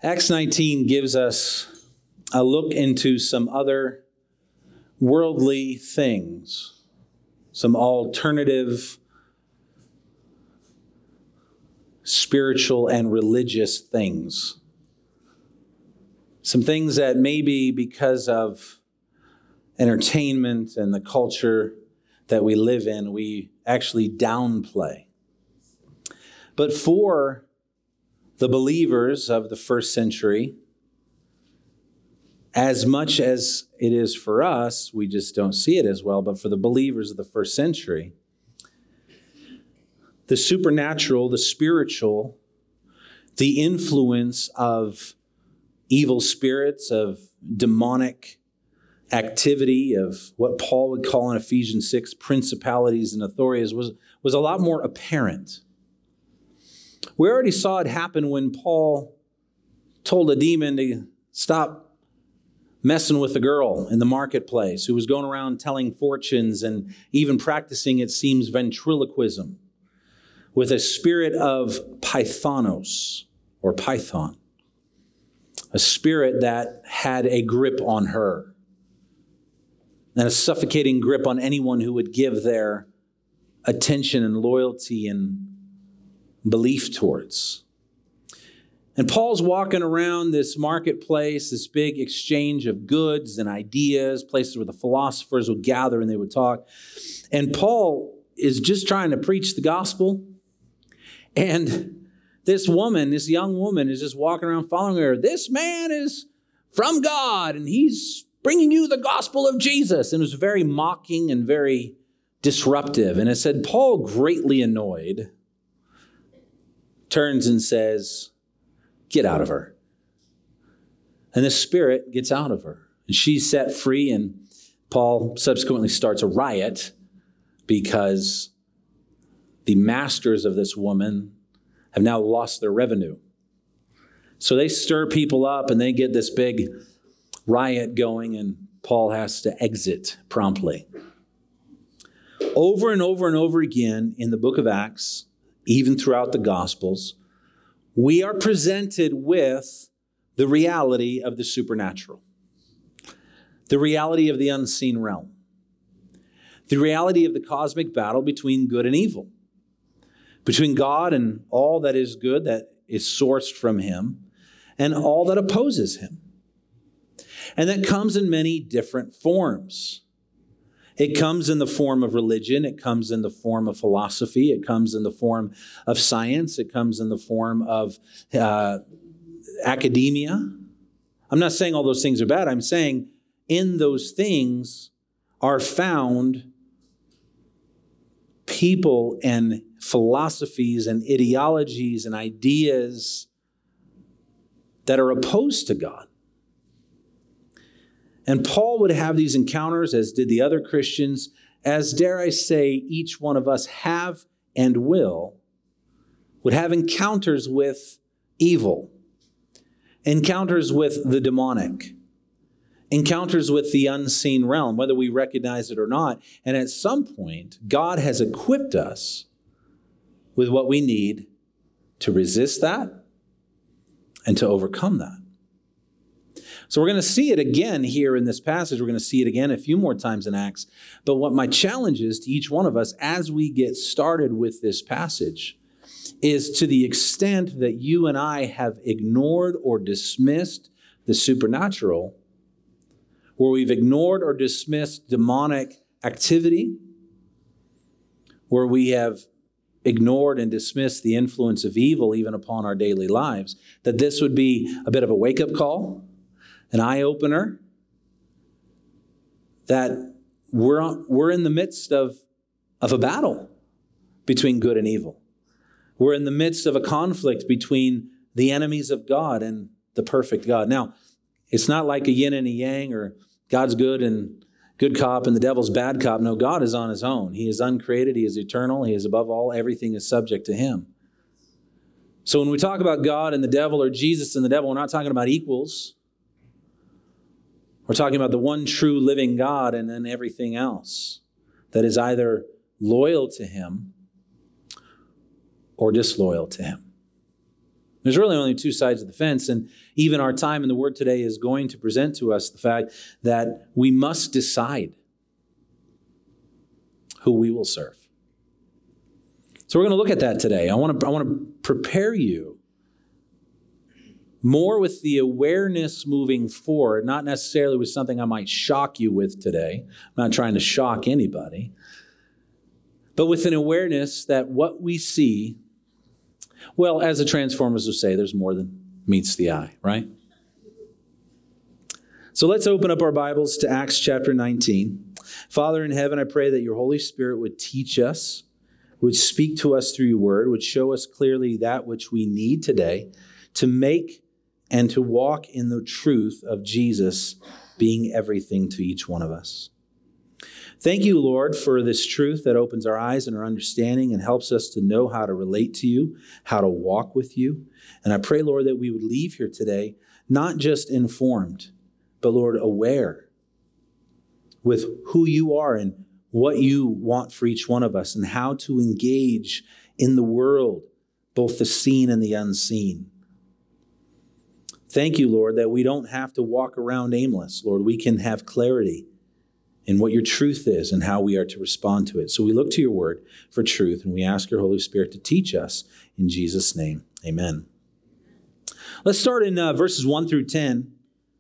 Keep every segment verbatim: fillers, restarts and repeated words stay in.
Acts nineteen gives us a look into some other worldly things, some alternative spiritual and religious things. Some things that maybe because of entertainment and the culture that we live in, we actually downplay. But for the believers of the first century, as much as it is for us, we just don't see it as well, but for the believers of the first century, the supernatural, the spiritual, the influence of evil spirits, of demonic activity, of what Paul would call in Ephesians six, principalities and authorities, was, was a lot more apparent. We already saw it happen when Paul told a demon to stop messing with a girl in the marketplace who was going around telling fortunes and even practicing, it seems, ventriloquism with a spirit of Pythonos or Python, a spirit that had a grip on her and a suffocating grip on anyone who would give their attention and loyalty and belief towards. And Paul's walking around this marketplace, this big exchange of goods and ideas, places where the philosophers would gather and they would talk. And Paul is just trying to preach the gospel. And this woman, this young woman, is just walking around following her. This man is from God, and he's bringing you the gospel of Jesus. And it was very mocking and very disruptive. And it said, Paul, greatly annoyed, turns and says, get out of her. And the spirit gets out of her. And she's set free, and Paul subsequently starts a riot because the masters of this woman have now lost their revenue. So they stir people up and they get this big riot going, and Paul has to exit promptly. Over and over and over again in the book of Acts, even throughout the Gospels, we are presented with the reality of the supernatural, the reality of the unseen realm, the reality of the cosmic battle between good and evil, between God and all that is good that is sourced from him, and all that opposes him. And that comes in many different forms. It comes in the form of religion. It comes in the form of philosophy. It comes in the form of science. It comes in the form of uh, academia. I'm not saying all those things are bad. I'm saying in those things are found people and philosophies and ideologies and ideas that are opposed to God. And Paul would have these encounters, as did the other Christians, as, dare I say, each one of us have and will, would have encounters with evil, encounters with the demonic, encounters with the unseen realm, whether we recognize it or not. And at some point, God has equipped us with what we need to resist that and to overcome that. So we're going to see it again here in this passage. We're going to see it again a few more times in Acts. But what my challenge is to each one of us as we get started with this passage is, to the extent that you and I have ignored or dismissed the supernatural, where we've ignored or dismissed demonic activity, where we have ignored and dismissed the influence of evil even upon our daily lives, that this would be a bit of a wake-up call, an eye-opener, that we're, on, we're in the midst of, of a battle between good and evil. We're in the midst of a conflict between the enemies of God and the perfect God. Now, it's not like a yin and a yang, or God's good and good cop and the devil's bad cop. No, God is on his own. He is uncreated. He is eternal. He is above all. Everything is subject to him. So when we talk about God and the devil, or Jesus and the devil, we're not talking about equals. We're talking about the one true living God, and then everything else that is either loyal to him or disloyal to him. There's really only two sides of the fence, and even our time in the Word today is going to present to us the fact that we must decide who we will serve. So we're going to look at that today. I want to, I want to prepare you more with the awareness moving forward, not necessarily with something I might shock you with today. I'm not trying to shock anybody, but with an awareness that what we see, well, as the Transformers would say, there's more than meets the eye, right? So let's open up our Bibles to Acts chapter nineteen. Father in heaven, I pray that your Holy Spirit would teach us, would speak to us through your word, would show us clearly that which we need today to make and to walk in the truth of Jesus being everything to each one of us. Thank you, Lord, for this truth that opens our eyes and our understanding and helps us to know how to relate to you, how to walk with you. And I pray, Lord, that we would leave here today not just informed, but, Lord, aware with who you are and what you want for each one of us and how to engage in the world, both the seen and the unseen. Thank you, Lord, that we don't have to walk around aimless. Lord, we can have clarity in what your truth is and how we are to respond to it. So we look to your word for truth, and we ask your Holy Spirit to teach us in Jesus' name. Amen. Let's start in uh, verses one through ten.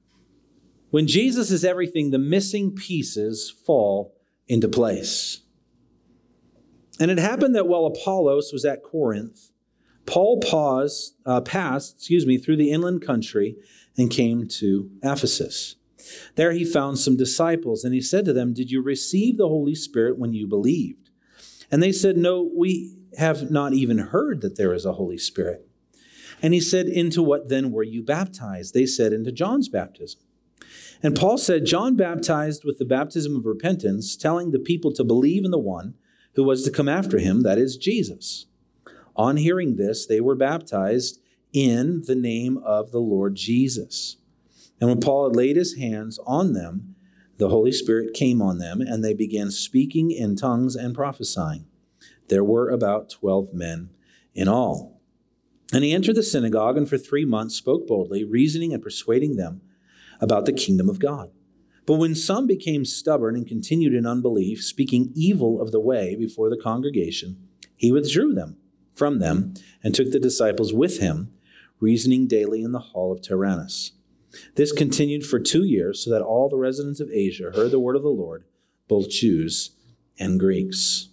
When Jesus is everything, the missing pieces fall into place. And it happened that while Apollos was at Corinth, Paul paused, uh, passed, excuse me, through the inland country and came to Ephesus. There he found some disciples, and he said to them, "Did you receive the Holy Spirit when you believed?" And they said, "No, we have not even heard that there is a Holy Spirit." And he said, "Into what then were you baptized?" They said, "Into John's baptism." And Paul said, "John baptized with the baptism of repentance, telling the people to believe in the one who was to come after him, that is Jesus." On hearing this, they were baptized in the name of the Lord Jesus. And when Paul had laid his hands on them, the Holy Spirit came on them, and they began speaking in tongues and prophesying. There were about twelve men in all. And he entered the synagogue, and for three months spoke boldly, reasoning and persuading them about the kingdom of God. But when some became stubborn and continued in unbelief, speaking evil of the way before the congregation, he withdrew them from them and took the disciples with him, reasoning daily in the hall of Tyrannus. This continued for two years, so that all the residents of Asia heard the word of the Lord, both Jews and Greeks.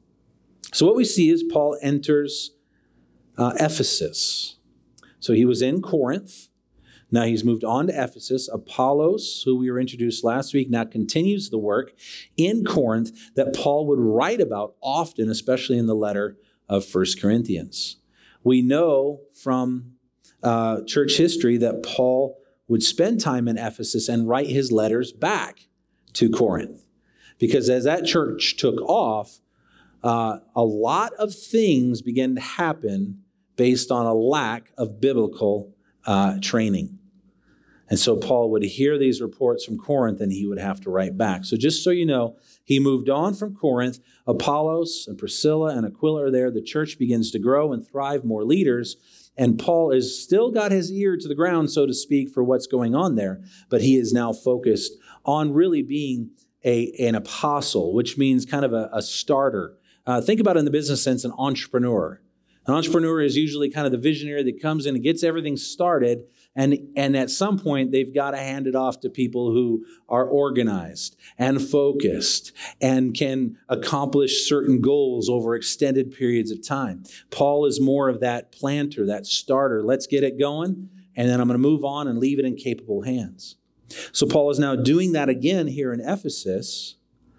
So what we see is Paul enters uh, Ephesus. So he was in Corinth. Now he's moved on to Ephesus. Apollos, who we were introduced last week, now continues the work in Corinth that Paul would write about often, especially in the letter of First Corinthians. We know from uh, church history that Paul would spend time in Ephesus and write his letters back to Corinth. Because as that church took off, uh, a lot of things began to happen based on a lack of biblical uh, training. And so Paul would hear these reports from Corinth and he would have to write back. So just so you know, he moved on from Corinth. Apollos and Priscilla and Aquila are there. The church begins to grow and thrive, more leaders. And Paul has still got his ear to the ground, so to speak, for what's going on there. But he is now focused on really being a, an apostle, which means kind of a, a starter. Uh, think about it in the business sense, an entrepreneur. An entrepreneur is usually kind of the visionary that comes in and gets everything started. And, and at some point, they've got to hand it off to people who are organized and focused and can accomplish certain goals over extended periods of time. Paul is more of that planter, that starter. Let's get it going, and then I'm going to move on and leave it in capable hands. So Paul is now doing that again here in Ephesus,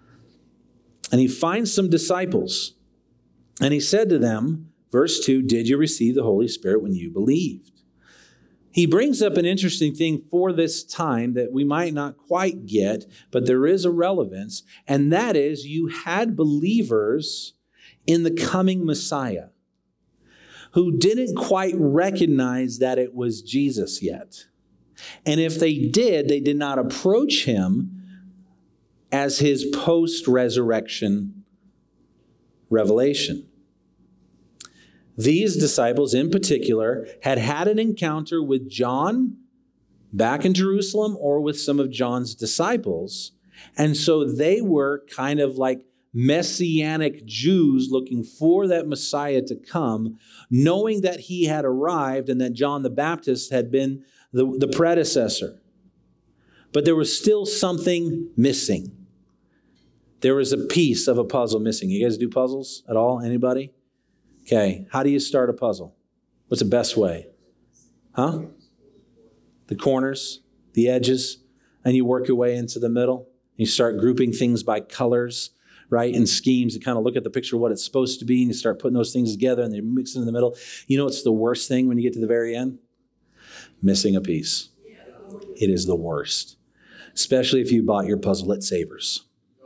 and he finds some disciples. And he said to them, verse two, "Did you receive the Holy Spirit when you believed?" He brings up an interesting thing for this time that we might not quite get, but there is a relevance, and that is you had believers in the coming Messiah who didn't quite recognize that it was Jesus yet. And if they did, they did not approach him as his post-resurrection revelation. these disciples in particular had had an encounter with John back in Jerusalem or with some of John's disciples. And so they were kind of like Messianic Jews looking for that Messiah to come, knowing that he had arrived and that John the Baptist had been the, the predecessor. But there was still something missing. There was a piece of a puzzle missing. You guys do puzzles at all? Anybody? Okay. How do you start a puzzle? What's the best way? Huh? The corners, the edges, and you work your way into the middle. You start grouping things by colors, right? And schemes. You kind of look at the picture of what it's supposed to be, and you start putting those things together, and they mix it in the middle. You know what's the worst thing when you get to the very end? Missing a piece. It is the worst. Especially if you bought your puzzle at Savers.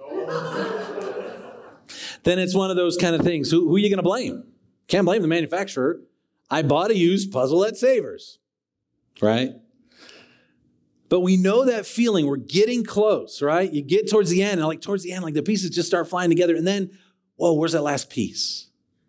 Then it's one of those kind of things. Who, who are you going to blame? Can't blame the manufacturer. I bought a used puzzle at Savers, right? But we know that feeling. We're getting close, right? You get towards the end, and like towards the end, like the pieces just start flying together. And then, whoa, where's that last piece?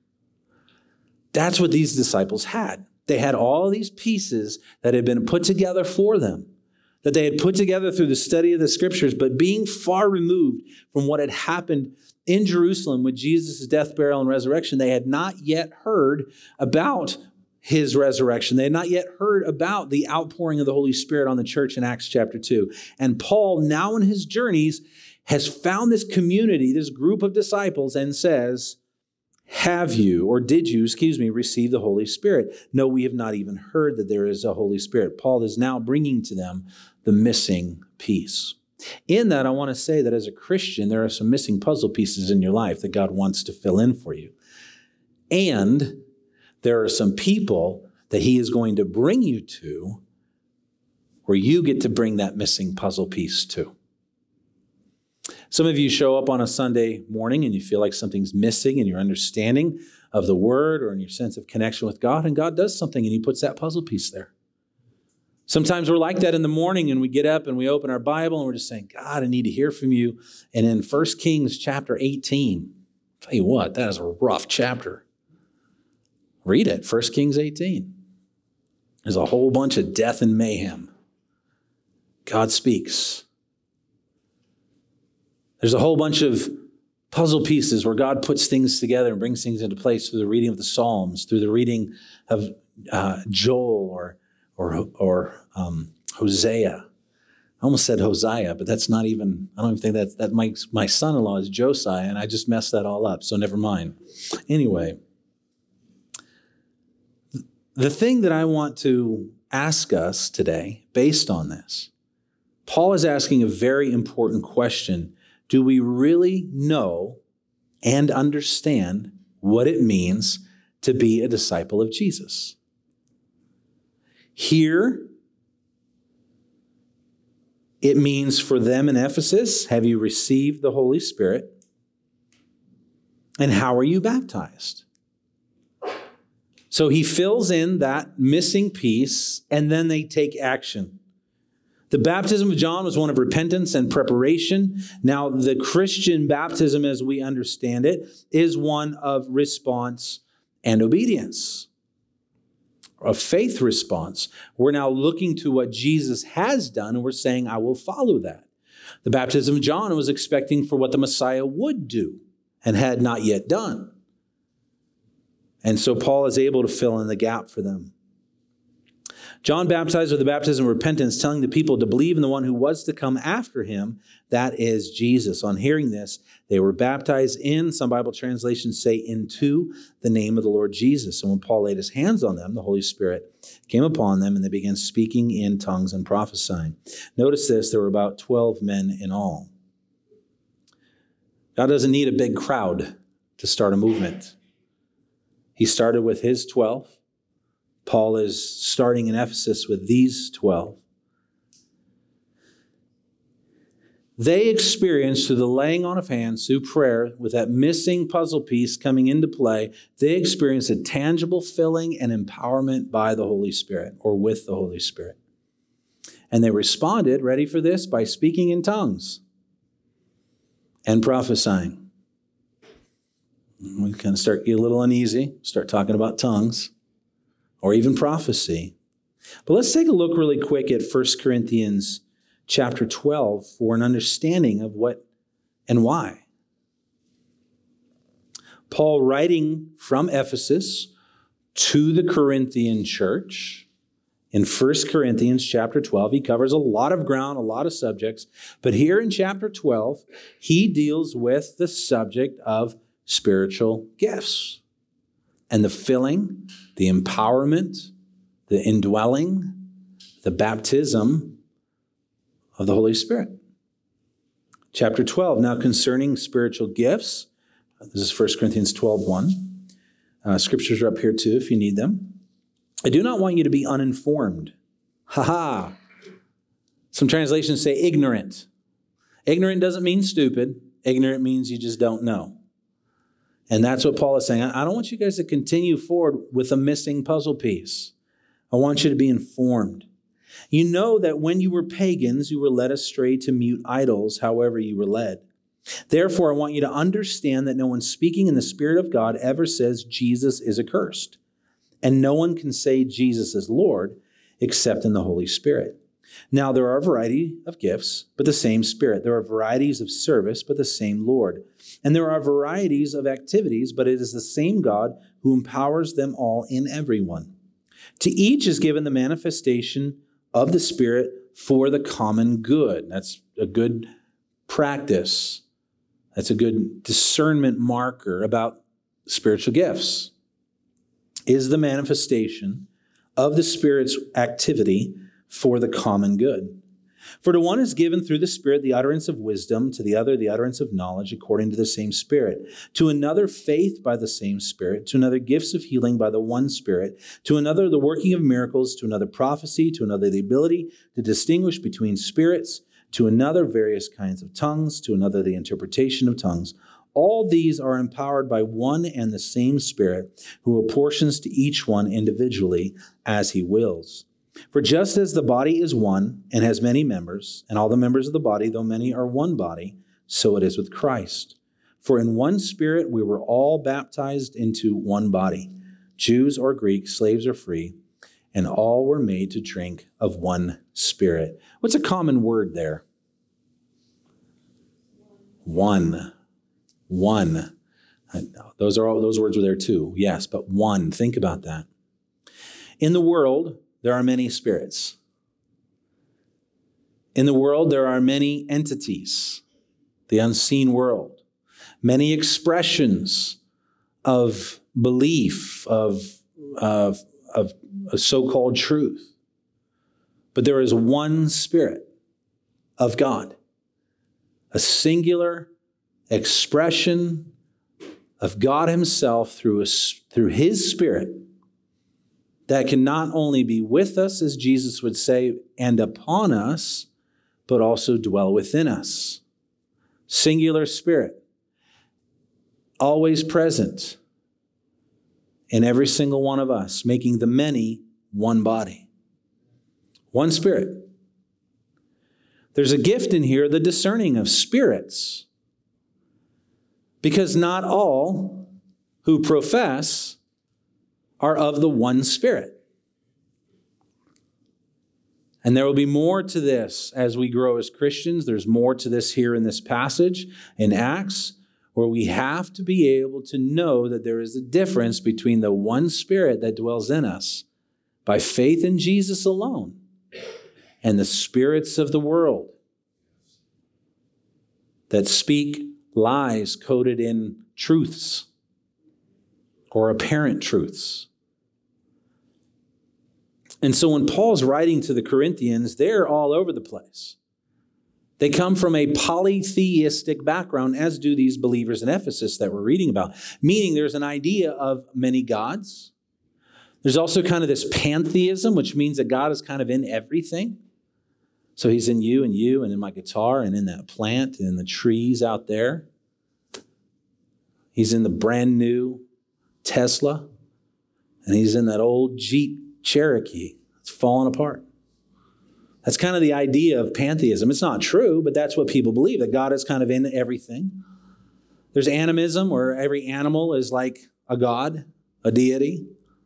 That's what these disciples had. They had all these pieces that had been put together for them, that they had put together through the study of the scriptures, but being far removed from what had happened in Jerusalem with Jesus' death, burial, and resurrection, they had not yet heard about his resurrection. They had not yet heard about the outpouring of the Holy Spirit on the church in Acts chapter two. And Paul, now in his journeys, has found this community, this group of disciples, and says, have you, or did you, excuse me, receive the Holy Spirit? No, we have not even heard that there is a Holy Spirit. Paul is now bringing to them the missing piece. In that, I want to say that as a Christian, there are some missing puzzle pieces in your life that God wants to fill in for you. And there are some people that he is going to bring you to where you get to bring that missing puzzle piece to. Some of you show up on a Sunday morning and you feel like something's missing in your understanding of the word or in your sense of connection with God, and God does something and he puts that puzzle piece there. Sometimes we're like that in the morning and we get up and we open our Bible and we're just saying, God, I need to hear from you. And in First Kings chapter eighteen, I'll tell you what, that is a rough chapter. Read it, First Kings eighteen. There's a whole bunch of death and mayhem. God speaks. There's a whole bunch of puzzle pieces where God puts things together and brings things into place through the reading of the Psalms, through the reading of uh, Joel or or, or um, Hosea. I almost said Hosea, but that's not even, I don't even think that's, that my, my son-in-law is Josiah, and I just messed that all up, so never mind. Anyway, the thing that I want to ask us today, based on this, Paul is asking a very important question. Do we really know and understand what it means to be a disciple of Jesus? Here, it means for them in Ephesus, have you received the Holy Spirit? And how are you baptized? So he fills in that missing piece, and then they take action. The baptism of John was one of repentance and preparation. Now, the Christian baptism, as we understand it, is one of response and obedience. A faith response. We're now looking to what Jesus has done, and we're saying, I will follow that. The baptism of John was expecting for what the Messiah would do and had not yet done. And so Paul is able to fill in the gap for them. John baptized with the baptism of repentance, telling the people to believe in the one who was to come after him, that is Jesus. On hearing this, they were baptized in, some Bible translations say, into the name of the Lord Jesus. And when Paul laid his hands on them, the Holy Spirit came upon them, and they began speaking in tongues and prophesying. Notice this, there were about twelve men in all. God doesn't need a big crowd to start a movement. He started with his twelve. Paul is starting in Ephesus with these twelve. They experienced through the laying on of hands, through prayer, with that missing puzzle piece coming into play, they experienced a tangible filling and empowerment by the Holy Spirit, or with the Holy Spirit. And they responded, ready for this, by speaking in tongues and prophesying. We kind of start get a little uneasy, start talking about tongues or even prophecy. But let's take a look really quick at First Corinthians chapter twelve for an understanding of what and why. Paul, writing from Ephesus to the Corinthian church, in First Corinthians chapter twelve, he covers a lot of ground, a lot of subjects. But here in chapter twelve, he deals with the subject of spiritual gifts and the filling, the empowerment, the indwelling, the baptism of the Holy Spirit. Chapter twelve, now concerning spiritual gifts. This is First Corinthians twelve one. Uh, scriptures are up here too if you need them. I do not want you to be uninformed. Ha ha. Some translations say ignorant. Ignorant doesn't mean stupid. Ignorant means you just don't know. And that's what Paul is saying. I don't want you guys to continue forward with a missing puzzle piece. I want you to be informed. You know that when you were pagans, you were led astray to mute idols, however you were led. Therefore, I want you to understand that no one speaking in the Spirit of God ever says Jesus is accursed. And no one can say Jesus is Lord except in the Holy Spirit. Now, there are a variety of gifts, but the same Spirit. There are varieties of service, but the same Lord. And there are varieties of activities, but it is the same God who empowers them all in everyone. To each is given the manifestation of the Spirit for the common good. That's a good practice. That's a good discernment marker about spiritual gifts. Is the manifestation of the Spirit's activity for the common good. For to one is given through the Spirit the utterance of wisdom, to the other the utterance of knowledge according to the same Spirit, to another faith by the same Spirit, to another gifts of healing by the one Spirit, to another the working of miracles, to another prophecy, to another the ability to distinguish between spirits, to another various kinds of tongues, to another the interpretation of tongues. All these are empowered by one and the same Spirit, who apportions to each one individually as he wills. For just as the body is one and has many members, and all the members of the body, though many, are one body, so it is with Christ. For in one Spirit we were all baptized into one body, Jews or Greeks, slaves or free, and all were made to drink of one Spirit. What's a common word there? One. One. Those are all, those words were there too. Yes, but one. Think about that. In the world, there are many spirits. In the world, there are many entities, the unseen world, many expressions of belief, of, of, of a so-called truth. But there is one Spirit of God, a singular expression of God himself through, a, through his Spirit that can not only be with us, as Jesus would say, and upon us, but also dwell within us. Singular Spirit, always present in every single one of us, making the many one body. One Spirit. There's a gift in here, the discerning of spirits. Because not all who profess are of the one Spirit. And there will be more to this as we grow as Christians. There's more to this here in this passage in Acts, where we have to be able to know that there is a difference between the one Spirit that dwells in us by faith in Jesus alone and the spirits of the world that speak lies coded in truths or apparent truths. And so when Paul's writing to the Corinthians, they're all over the place. They come from a polytheistic background, as do these believers in Ephesus that we're reading about, meaning there's an idea of many gods. There's also kind of this pantheism, which means that God is kind of in everything. So he's in you and you and in my guitar and in that plant and in the trees out there. He's in the brand new Tesla. And he's in that old Jeep Cherokee. It's falling apart. That's kind of the idea of pantheism. It's not true, but that's what people believe, that God is kind of in everything. There's animism, where every animal is like a god, a deity.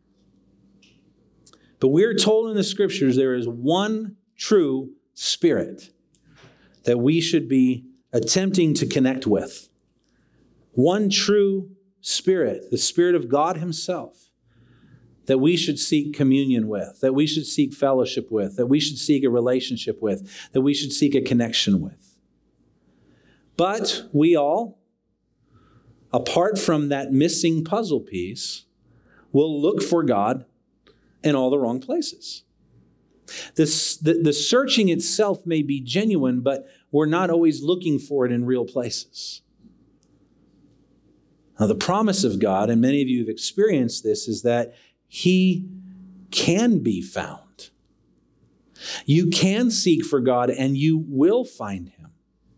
But we're told in the scriptures there is one true spirit that we should be attempting to connect with. One true spirit, the Spirit of God himself, that we should seek communion with, that we should seek fellowship with, that we should seek a relationship with, that we should seek a connection with. But we all, apart from that missing puzzle piece, will look for God in all the wrong places. This, the, the searching itself may be genuine, but we're not always looking for it in real places. Now, the promise of God, and many of you have experienced this, is that he can be found. You can seek for God and you will find him.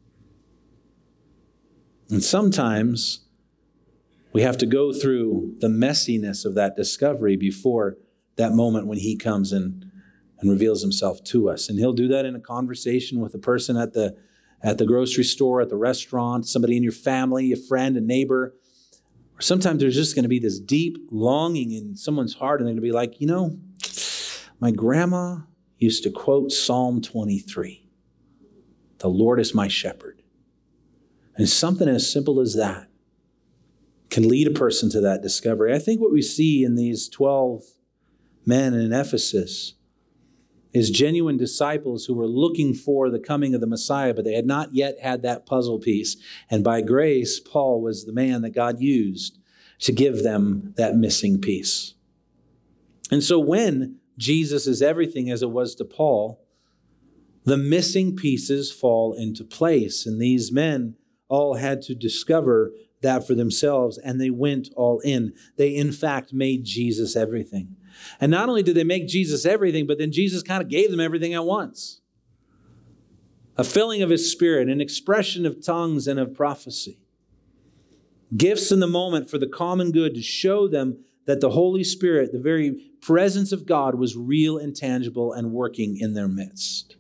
And sometimes we have to go through the messiness of that discovery before that moment when he comes in and reveals himself to us. And he'll do that in a conversation with a person at the, at the grocery store, at the restaurant, somebody in your family, a friend, a neighbor. Or sometimes there's just going to be this deep longing in someone's heart, and they're going to be like, you know, my grandma used to quote Psalm twenty-three. The Lord is my shepherd. And something as simple as that can lead a person to that discovery. I think what we see in these twelve men in Ephesus is genuine disciples who were looking for the coming of the Messiah, but they had not yet had that puzzle piece. And by grace, Paul was the man that God used to give them that missing piece. And so when Jesus is everything as it was to Paul, the missing pieces fall into place. And these men all had to discover that for themselves, and they went all in. They, in fact, made Jesus everything. And not only did they make Jesus everything, but then Jesus kind of gave them everything at once. A filling of his Spirit, an expression of tongues and of prophecy. Gifts in the moment for the common good to show them that the Holy Spirit, the very presence of God, was real and tangible and working in their midst.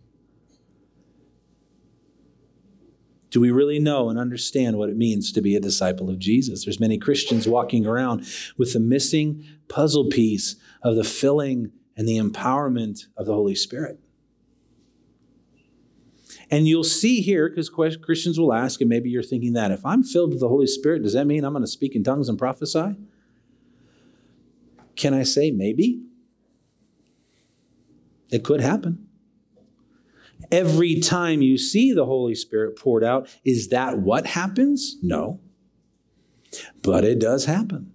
Do we really know and understand what it means to be a disciple of Jesus? There's many Christians walking around with the missing puzzle piece of the filling and the empowerment of the Holy Spirit. And you'll see here, because Christians will ask, and maybe you're thinking that, if I'm filled with the Holy Spirit, does that mean I'm going to speak in tongues and prophesy? Can I say maybe? It could happen. Every time you see the Holy Spirit poured out, is that what happens? No. But it does happen.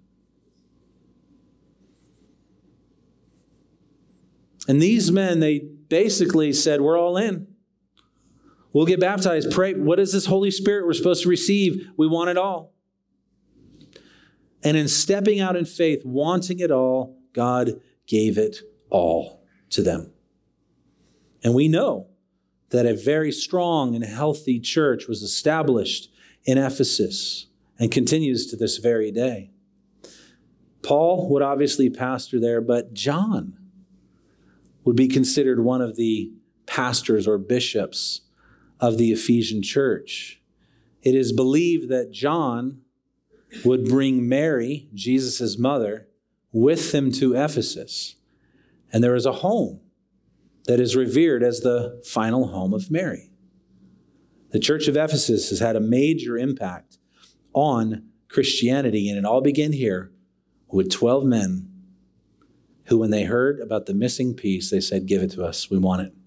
And these men, they basically said, we're all in. We'll get baptized. Pray. What is this Holy Spirit we're supposed to receive? We want it all. And in stepping out in faith, wanting it all, God gave it all to them. And we know that a very strong and healthy church was established in Ephesus and continues to this very day. Paul would obviously pastor there, but John would be considered one of the pastors or bishops of the Ephesian church. It is believed that John would bring Mary, Jesus' mother, with him to Ephesus. And there is a home that is revered as the final home of Mary. The church of Ephesus has had a major impact on Christianity, and it all began here with twelve men who, when they heard about the missing piece, they said, give it to us. We want it.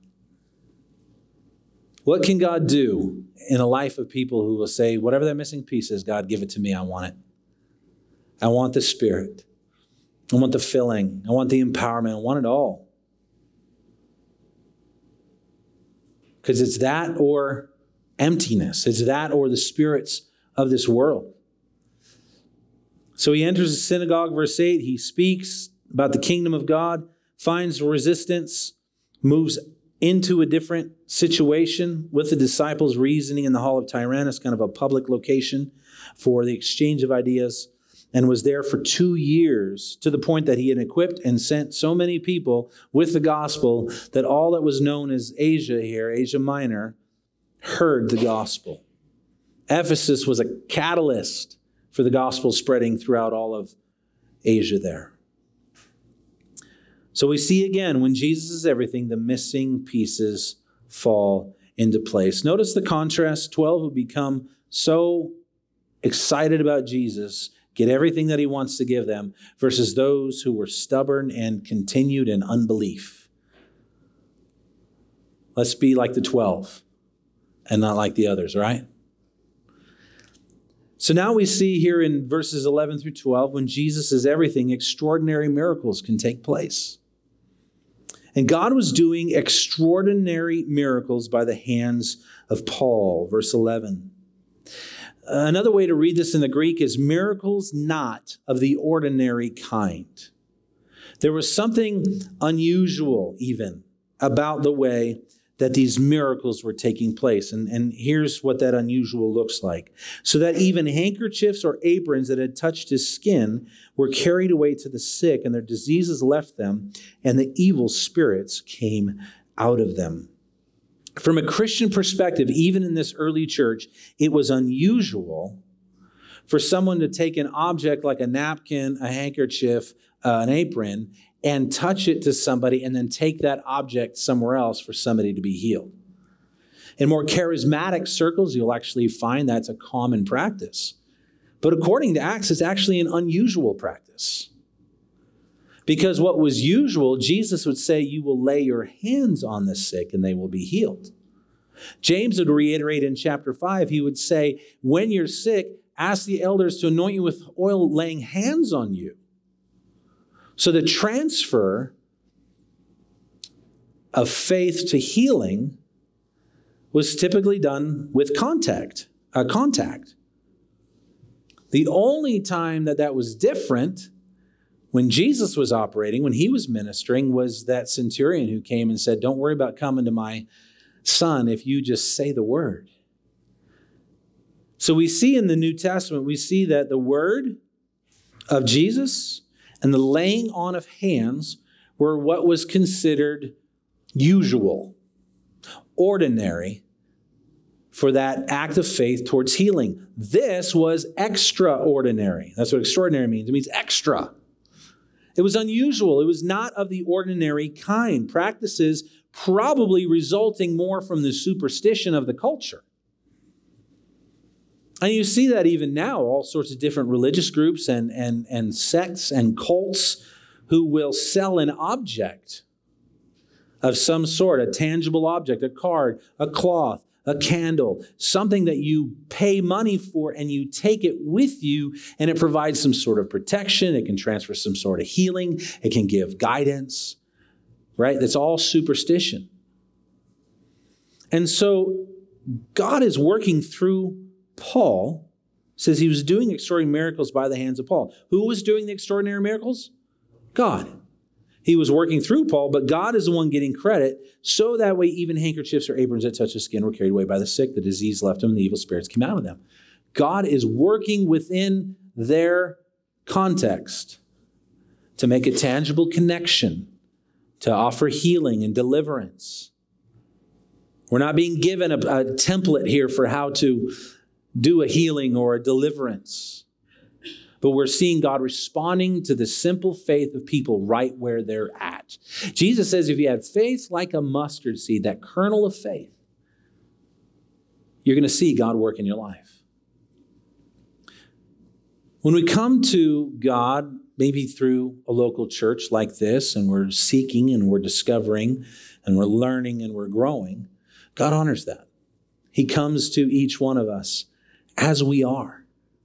What can God do in a life of people who will say, whatever that missing piece is, God, give it to me. I want it. I want the Spirit. I want the filling. I want the empowerment. I want it all. Because it's that or emptiness. It's that or the spirits of this world. So he enters the synagogue, verse eight. He speaks about the kingdom of God, finds resistance, moves into a different situation with the disciples reasoning in the hall of Tyrannus, kind of a public location for the exchange of ideas, and was there for two years to the point that he had equipped and sent so many people with the gospel that all that was known as Asia here, Asia Minor, heard the gospel. Ephesus was a catalyst for the gospel spreading throughout all of Asia there. So we see again, when Jesus is everything, the missing pieces fall into place. Notice the contrast. twelve will become so excited about Jesus, get everything that he wants to give them, versus those who were stubborn and continued in unbelief. Let's be like the twelve and not like the others, right? So now we see here in verses eleven through twelve, when Jesus is everything, extraordinary miracles can take place. And God was doing extraordinary miracles by the hands of Paul, verse eleven. Another way to read this in the Greek is miracles not of the ordinary kind. There was something unusual even about the way that these miracles were taking place. And, and here's what that unusual looks like. So that even handkerchiefs or aprons that had touched his skin were carried away to the sick, and their diseases left them, and the evil spirits came out of them. From a Christian perspective, even in this early church, it was unusual for someone to take an object like a napkin, a handkerchief, uh, an apron, and touch it to somebody and then take that object somewhere else for somebody to be healed. In more charismatic circles, you'll actually find that's a common practice. But according to Acts, it's actually an unusual practice. Because what was usual, Jesus would say, you will lay your hands on the sick and they will be healed. James would reiterate in chapter five, he would say, when you're sick, ask the elders to anoint you with oil, laying hands on you. So the transfer of faith to healing was typically done with contact, uh, contact. The only time that that was different when Jesus was operating, when he was ministering, was that centurion who came and said, don't worry about coming to my son if you just say the word. So we see in the New Testament, we see that the word of Jesus and the laying on of hands were what was considered usual, ordinary, for that act of faith towards healing. This was extraordinary. That's what extraordinary means. It means extra. It was unusual. It was not of the ordinary kind. Practices probably resulting more from the superstition of the culture. And you see that even now, all sorts of different religious groups and, and, and sects and cults who will sell an object of some sort, a tangible object, a card, a cloth, a candle, something that you pay money for and you take it with you, and it provides some sort of protection. It can transfer some sort of healing. It can give guidance, right? That's all superstition. And so God is working through Paul. Says he was doing extraordinary miracles by the hands of Paul. Who was doing the extraordinary miracles? God. He was working through Paul, but God is the one getting credit, so that way even handkerchiefs or aprons that touch the skin were carried away by the sick. The disease left them, and the evil spirits came out of them. God is working within their context to make a tangible connection, to offer healing and deliverance. We're not being given a, a template here for how to do a healing or a deliverance. But we're seeing God responding to the simple faith of people right where they're at. Jesus says if you have faith like a mustard seed, that kernel of faith, you're going to see God work in your life. When we come to God, maybe through a local church like this, and we're seeking and we're discovering and we're learning and we're growing, God honors that. He comes to each one of us as we are.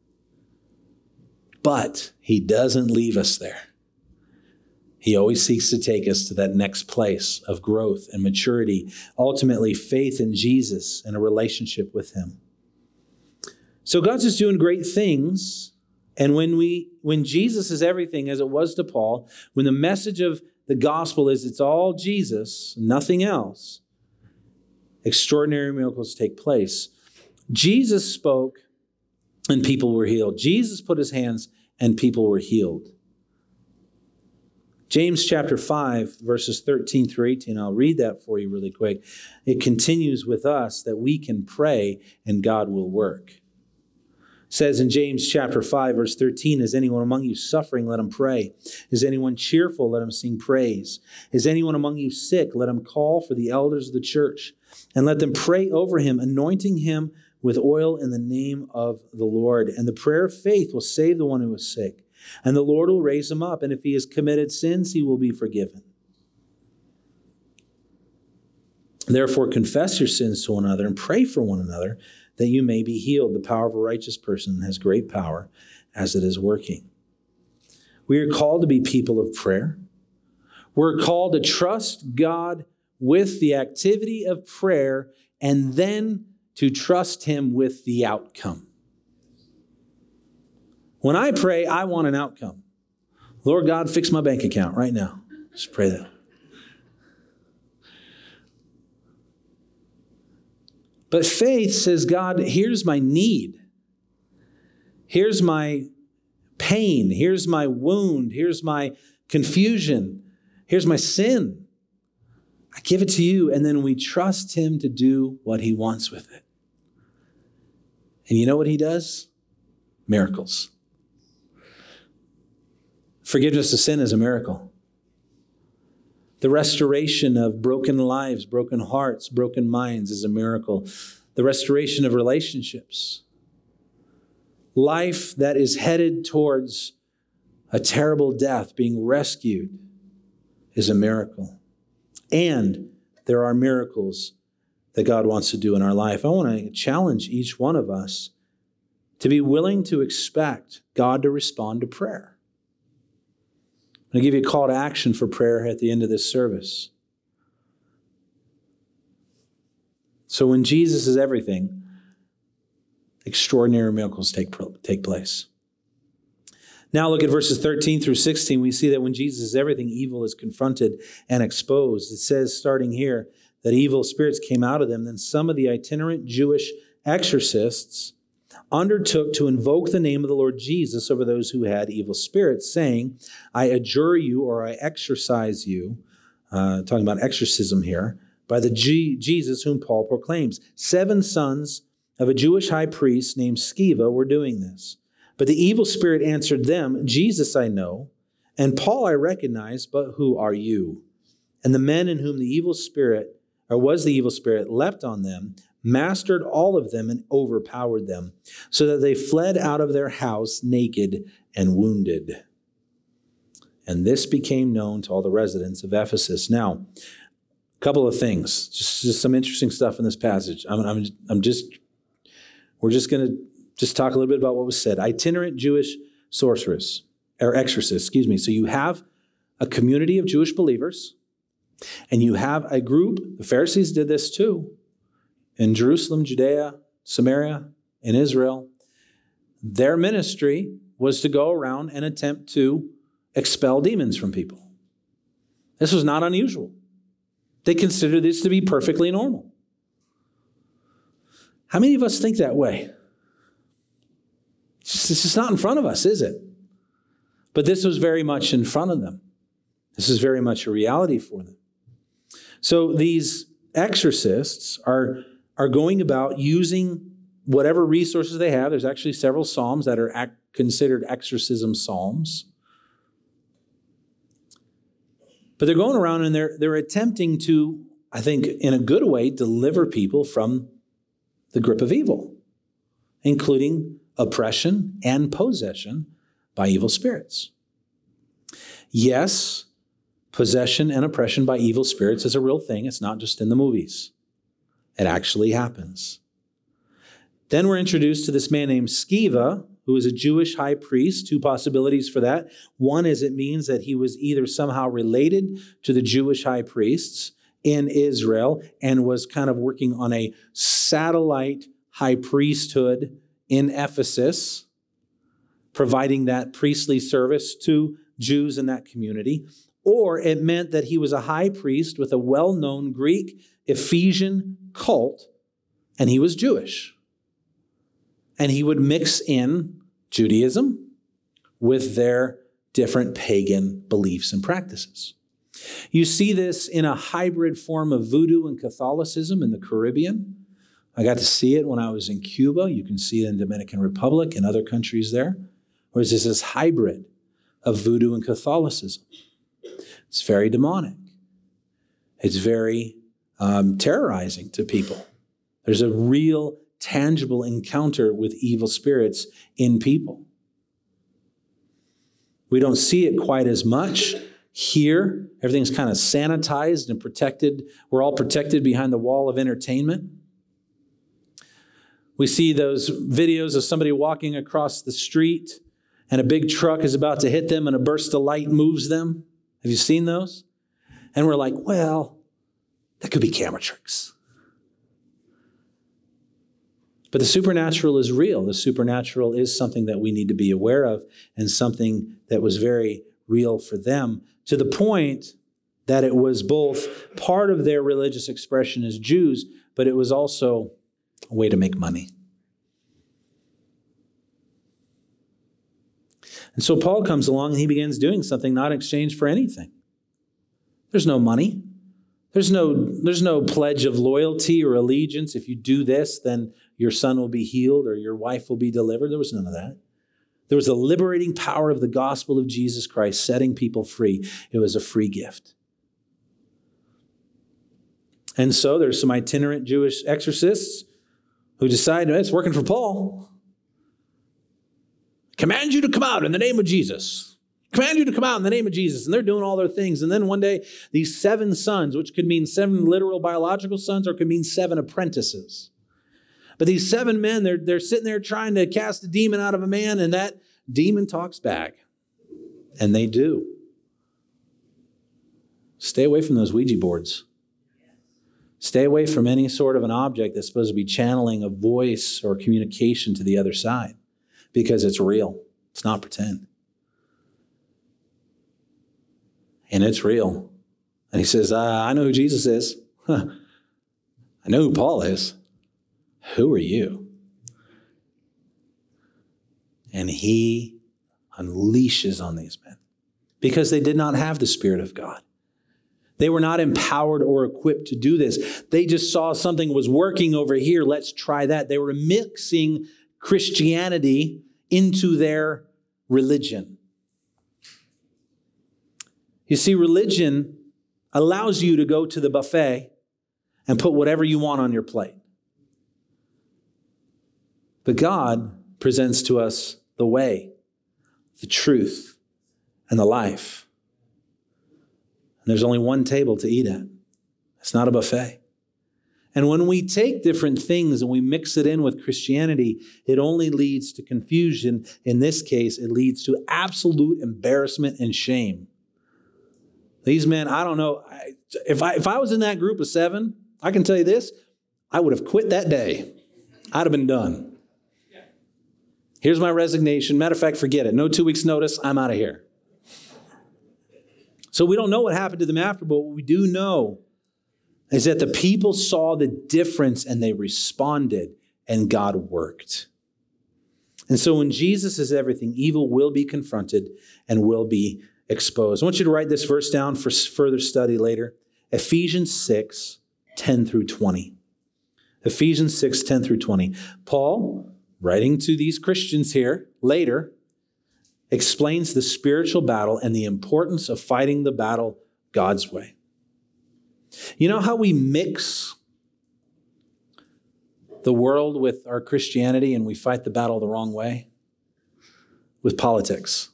But he doesn't leave us there. He always seeks to take us to that next place of growth and maturity, ultimately faith in Jesus and a relationship with him. So God's just doing great things. And when we, when Jesus is everything, as it was to Paul, when the message of the gospel is it's all Jesus, nothing else, extraordinary miracles take place. Jesus spoke and people were healed. Jesus put his hands and people were healed. James chapter five, verses thirteen through eighteen, I'll read that for you really quick. It continues with us that we can pray and God will work. says in James chapter five, verse thirteen, is anyone among you suffering? Let him pray. Is anyone cheerful? Let him sing praise. Is anyone among you sick? Let him call for the elders of the church and let them pray over him, anointing him with oil in the name of the Lord. And the prayer of faith will save the one who is sick, and the Lord will raise him up. And if he has committed sins, he will be forgiven. Therefore, confess your sins to one another and pray for one another that you may be healed. The power of a righteous person has great power as it is working. We are called to be people of prayer. We're called to trust God with the activity of prayer and then to trust him with the outcome. When I pray, I want an outcome. Lord God, fix my bank account right now. Just pray that. But faith says, God, here's my need. Here's my pain. Here's my wound. Here's my confusion. Here's my sin. I give it to you, and then we trust him to do what he wants with it. And you know what he does? Miracles. Forgiveness of sin is a miracle. The restoration of broken lives, broken hearts, broken minds is a miracle. The restoration of relationships. Life that is headed towards a terrible death, being rescued, is a miracle. And there are miracles that God wants to do in our life. I want to challenge each one of us to be willing to expect God to respond to prayer. I'm going to give you a call to action for prayer at the end of this service. So when Jesus is everything, extraordinary miracles take, take place. Now look at verses thirteen through sixteen. We see that when Jesus is everything, evil is confronted and exposed. It says, starting here, that evil spirits came out of them. Then some of the itinerant Jewish exorcists undertook to invoke the name of the Lord Jesus over those who had evil spirits, saying, I adjure you, or I exorcise you, uh, talking about exorcism here, by the G- Jesus whom Paul proclaims. Seven sons of a Jewish high priest named Sceva were doing this. But the evil spirit answered them, Jesus I know, and Paul I recognize, but who are you? And the men in whom the evil spirit, or was the evil spirit, leapt on them, mastered all of them and overpowered them, so that they fled out of their house naked and wounded. And this became known to all the residents of Ephesus. Now, a couple of things, just, just some interesting stuff in this passage. I'm, I'm, I'm just, we're just going to just talk a little bit about what was said. Itinerant Jewish sorcerers, or exorcists, excuse me. So you have a community of Jewish believers, and you have a group, the Pharisees did this too, in Jerusalem, Judea, Samaria, in Israel. Their ministry was to go around and attempt to expel demons from people. This was not unusual. They considered this to be perfectly normal. How many of us think that way? It's just, it's just not in front of us, is it? But this was very much in front of them. This is very much a reality for them. So these exorcists are, are going about using whatever resources they have. There's actually several psalms that are ac- considered exorcism psalms. But they're going around and they're, they're attempting to, I think, in a good way, deliver people from the grip of evil, including oppression and possession by evil spirits. Yes, possession and oppression by evil spirits is a real thing. It's not just in the movies. It actually happens. Then we're introduced to this man named Sceva, who is a Jewish high priest. Two possibilities for that. One is it means that he was either somehow related to the Jewish high priests in Israel and was kind of working on a satellite high priesthood in Ephesus, providing that priestly service to Jews in that community. Or it meant that he was a high priest with a well-known Greek Ephesian cult, and he was Jewish. And he would mix in Judaism with their different pagan beliefs and practices. You see this in a hybrid form of voodoo and Catholicism in the Caribbean, I got to see it when I was in Cuba. You can see it in Dominican Republic and other countries there. Where there's this hybrid of voodoo and Catholicism. It's very demonic. It's very um, terrorizing to people. There's a real, tangible encounter with evil spirits in people. We don't see it quite as much here. Everything's kind of sanitized and protected. We're all protected behind the wall of entertainment. We see those videos of somebody walking across the street and a big truck is about to hit them and a burst of light moves them. Have you seen those? And we're like, well, that could be camera tricks. But the supernatural is real. The supernatural is something that we need to be aware of and something that was very real for them, to the point that it was both part of their religious expression as Jews, but it was also a way to make money. And so Paul comes along and he begins doing something not in exchange for anything. There's no money. There's no, there's no pledge of loyalty or allegiance. If you do this, then your son will be healed or your wife will be delivered. There was none of that. There was a liberating power of the gospel of Jesus Christ setting people free. It was a free gift. And so there's some itinerant Jewish exorcists who decide, it's working for Paul. Command you to come out in the name of Jesus. Command you to come out in the name of Jesus. And they're doing all their things. And then one day, these seven sons, which could mean seven literal biological sons or could mean seven apprentices. But these seven men, they're, they're sitting there trying to cast a demon out of a man, and that demon talks back. And they do. Stay away from those Ouija boards. Stay away from any sort of an object that's supposed to be channeling a voice or communication to the other side, because it's real. It's not pretend. And it's real. And he says, uh, I know who Jesus is. Huh. I know who Paul is. Who are you? And he unleashes on these men because they did not have the Spirit of God. They were not empowered or equipped to do this. They just saw something was working over here. Let's try that. They were mixing Christianity into their religion. You see, religion allows you to go to the buffet and put whatever you want on your plate. But God presents to us the way, the truth, and the life. And there's only one table to eat at. It's not a buffet. And when we take different things and we mix it in with Christianity, it only leads to confusion. In this case, it leads to absolute embarrassment and shame. These men, I don't know, I, if I if I was in that group of seven, I can tell you this, I would have quit that day. I'd have been done. Here's my resignation. Matter of fact, forget it. No two weeks notice, I'm out of here. So we don't know what happened to them after, but what we do know is that the people saw the difference and they responded and God worked. And so when Jesus is everything, evil will be confronted and will be exposed. I want you to write this verse down for further study later. Ephesians six, ten through twenty. Ephesians six, ten through twenty. Paul, writing to these Christians here later, explains the spiritual battle and the importance of fighting the battle God's way. You know how we mix the world with our Christianity and we fight the battle the wrong way? With politics.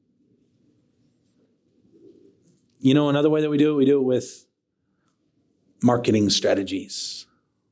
You know another way that we do it? We do it with marketing strategies.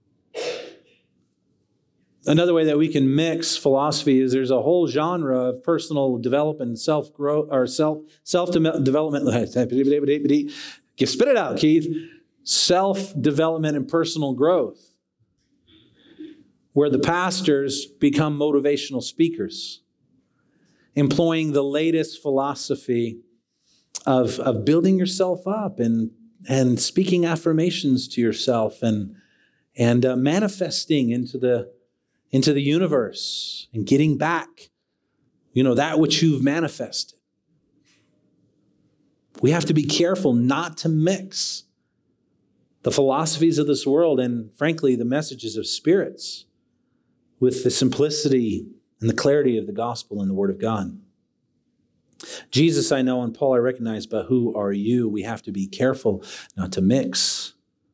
Another way that we can mix philosophy is there's a whole genre of personal development, self-growth, or self, self-development. You spit it out, Keith. Self-development and personal growth, where the pastors become motivational speakers, employing the latest philosophy of, of building yourself up and, and speaking affirmations to yourself and, and uh, manifesting into the into the universe and getting back, you know, that which you've manifested. We have to be careful not to mix the philosophies of this world and, frankly, the messages of spirits with the simplicity and the clarity of the gospel and the word of God. Jesus, I know, and Paul, I recognize, but who are you? We have to be careful not to mix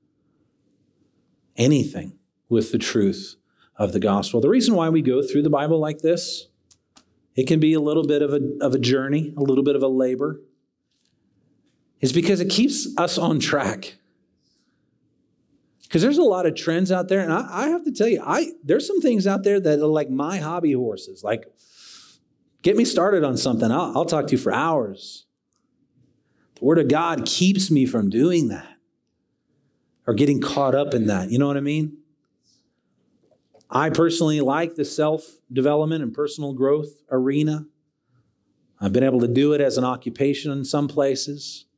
anything with the truth of the gospel. The reason why we go through the Bible like this, it can be a little bit of a, of a journey, a little bit of a labor, is because it keeps us on track. Because there's a lot of trends out there, and I, I have to tell you, I there's some things out there that are like my hobby horses. Like, get me started on something. I'll, I'll talk to you for hours. The Word of God keeps me from doing that or getting caught up in that. You know what I mean? I personally like the self-development and personal growth arena. I've been able to do it as an occupation in some places.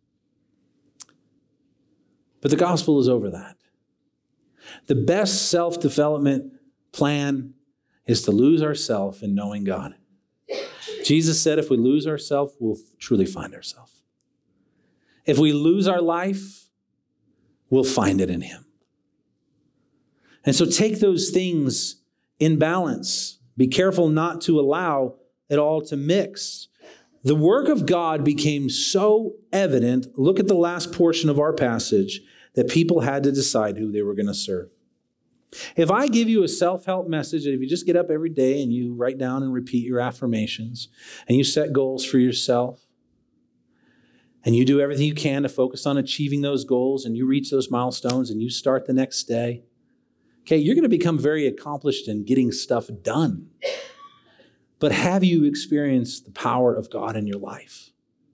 But the gospel is over that. The best self-development plan is to lose ourselves in knowing God. Jesus said if we lose ourselves, we'll truly find ourselves. If we lose our life, we'll find it in Him. And so take those things in balance. Be careful not to allow it all to mix. The work of God became so evident. Look at the last portion of our passage, that people had to decide who they were going to serve. If I give you a self-help message, that if you just get up every day and you write down and repeat your affirmations, and you set goals for yourself, and you do everything you can to focus on achieving those goals, and you reach those milestones, and you start the next day, okay, you're going to become very accomplished in getting stuff done. But have you experienced the power of God in your life?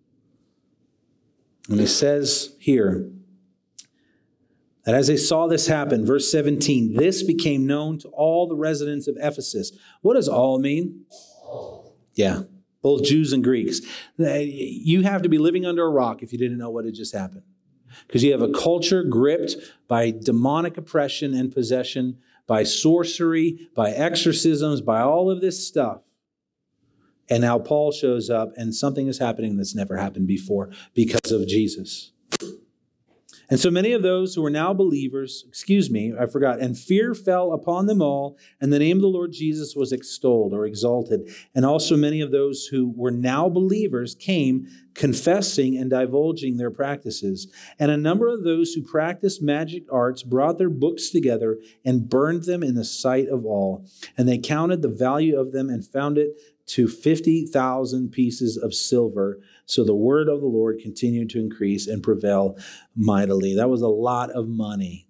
And it says here, that as they saw this happen, verse seventeen, this became known to all the residents of Ephesus. What does all mean? Yeah, both Jews and Greeks. You have to be living under a rock if you didn't know what had just happened. Because you have a culture gripped by demonic oppression and possession, by sorcery, by exorcisms, by all of this stuff. And now Paul shows up and something is happening that's never happened before because of Jesus. And so many of those who were now believers, excuse me, I forgot, and fear fell upon them all, and the name of the Lord Jesus was extolled or exalted. And also many of those who were now believers came confessing and divulging their practices. And a number of those who practiced magic arts brought their books together and burned them in the sight of all. And they counted the value of them and found it to fifty thousand pieces of silver. So the word of the Lord continued to increase and prevail mightily. That was a lot of money.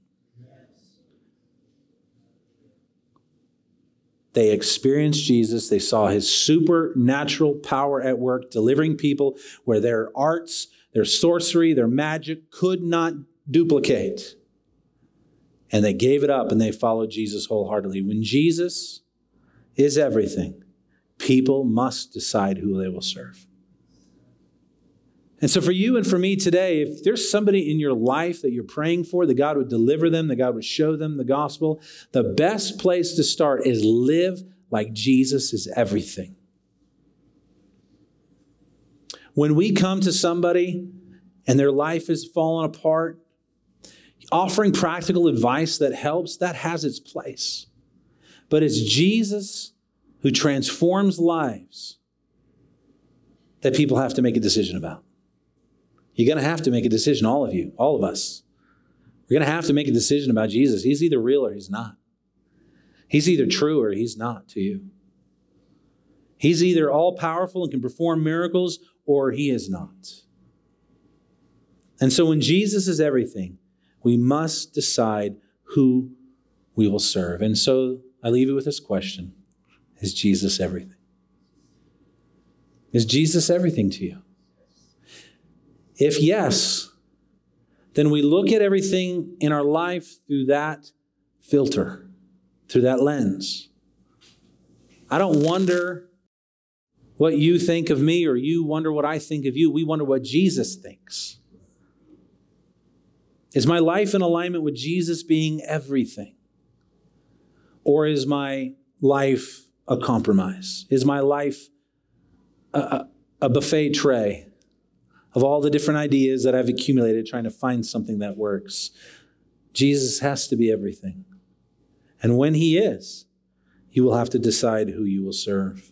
They experienced Jesus. They saw His supernatural power at work, delivering people where their arts, their sorcery, their magic could not duplicate. And they gave it up and they followed Jesus wholeheartedly. When Jesus is everything, people must decide who they will serve. And so for you and for me today, if there's somebody in your life that you're praying for, that God would deliver them, that God would show them the gospel, the best place to start is live like Jesus is everything. When we come to somebody and their life is falling apart, offering practical advice that helps, that has its place. But it's Jesus who transforms lives that people have to make a decision about. You're going to have to make a decision, all of you, all of us. We're going to have to make a decision about Jesus. He's either real or He's not. He's either true or He's not to you. He's either all-powerful and can perform miracles or He is not. And so when Jesus is everything, we must decide who we will serve. And so I leave you with this question. Is Jesus everything? Is Jesus everything to you? If yes, then we look at everything in our life through that filter, through that lens. I don't wonder what you think of me or you wonder what I think of you. We wonder what Jesus thinks. Is my life in alignment with Jesus being everything? Or is my life a compromise? Is my life a, a, a buffet tray of all the different ideas that I've accumulated trying to find something that works? Jesus has to be everything. And when he is, you will have to decide who you will serve.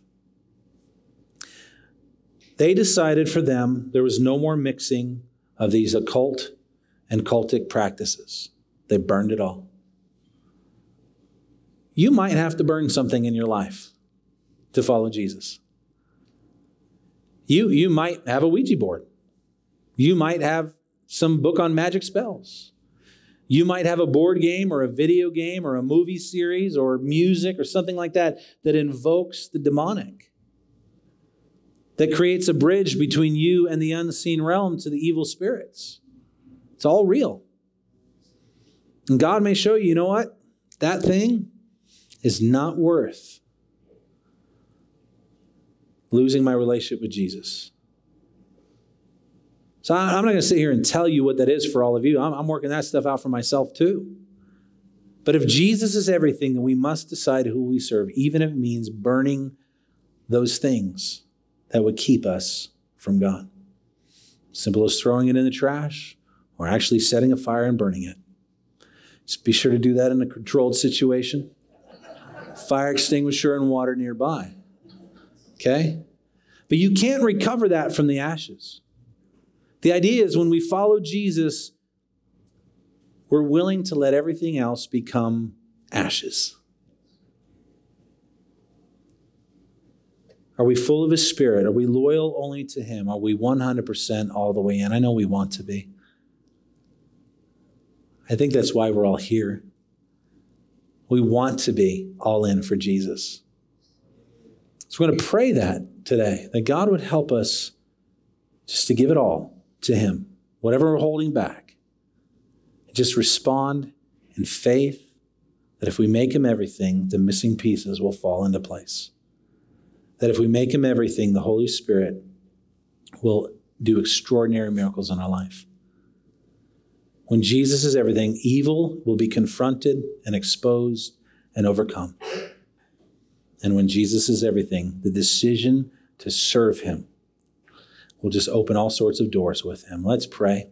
They decided for them there was no more mixing of these occult and cultic practices. They burned it all. You might have to burn something in your life to follow Jesus. You, you might have a Ouija board. You might have some book on magic spells. You might have a board game or a video game or a movie series or music or something like that that invokes the demonic, that creates a bridge between you and the unseen realm to the evil spirits. It's all real. And God may show you, you know what? That thing is not worth losing my relationship with Jesus. So I'm not going to sit here and tell you what that is for all of you. I'm, I'm working that stuff out for myself too. But if Jesus is everything, then we must decide who we serve, even if it means burning those things that would keep us from God. Simple as throwing it in the trash or actually setting a fire and burning it. Just be sure to do that in a controlled situation. Fire extinguisher and water nearby. Okay? But you can't recover that from the ashes. The idea is when we follow Jesus, we're willing to let everything else become ashes. Are we full of his Spirit? Are we loyal only to him? Are we one hundred percent all the way in? I know we want to be. I think that's why we're all here. We want to be all in for Jesus. So we're going to pray that today, that God would help us just to give it all to him, whatever we're holding back. Just respond in faith that if we make him everything, the missing pieces will fall into place. That if we make him everything, the Holy Spirit will do extraordinary miracles in our life. When Jesus is everything, evil will be confronted and exposed and overcome. And when Jesus is everything, the decision to serve him will just open all sorts of doors with him. Let's pray.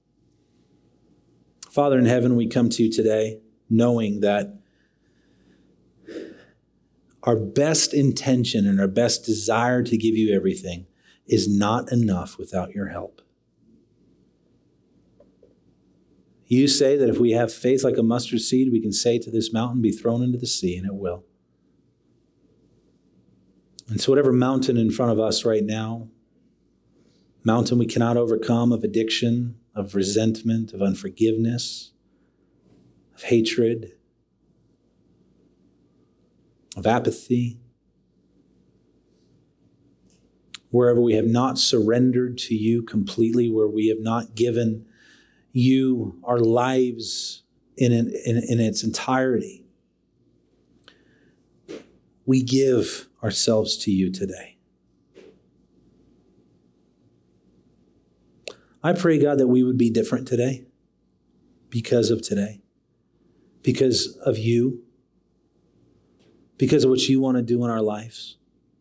Father in heaven, we come to you today knowing that our best intention and our best desire to give you everything is not enough without your help. You say that if we have faith like a mustard seed, we can say to this mountain, be thrown into the sea, and it will. And so whatever mountain in front of us right now, mountain we cannot overcome of addiction, of resentment, of unforgiveness, of hatred, of apathy, wherever we have not surrendered to you completely, where we have not given you our lives in, in, in its entirety, we give ourselves to you today. I pray, God, that we would be different today because of today, because of you, because of what you want to do in our lives.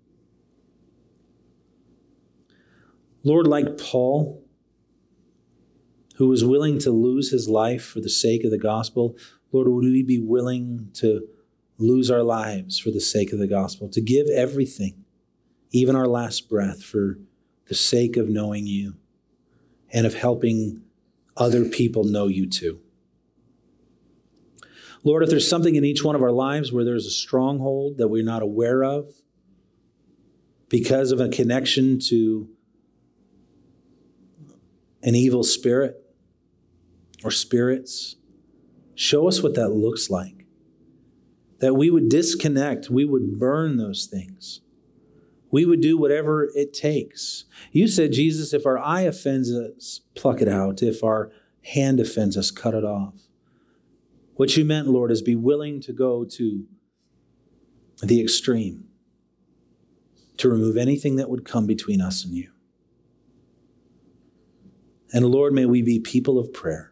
Lord, like Paul, who was willing to lose his life for the sake of the gospel, Lord, would we be willing to lose our lives for the sake of the gospel, to give everything, even our last breath, for the sake of knowing you and of helping other people know you too. Lord, if there's something in each one of our lives where there's a stronghold that we're not aware of because of a connection to an evil spirit or spirits, show us what that looks like. That we would disconnect, we would burn those things. We would do whatever it takes. You said, Jesus, if our eye offends us, pluck it out. If our hand offends us, cut it off. What you meant, Lord, is be willing to go to the extreme to remove anything that would come between us and you. And Lord, may we be people of prayer.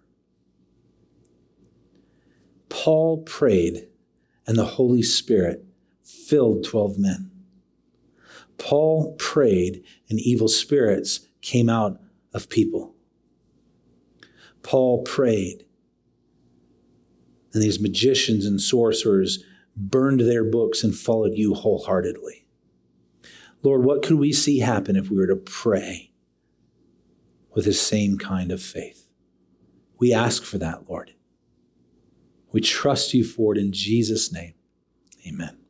Paul prayed, and the Holy Spirit filled twelve men. Paul prayed, and evil spirits came out of people. Paul prayed, and these magicians and sorcerers burned their books and followed you wholeheartedly. Lord, what could we see happen if we were to pray with the same kind of faith? We ask for that, Lord. We trust you for it in Jesus' name. Amen.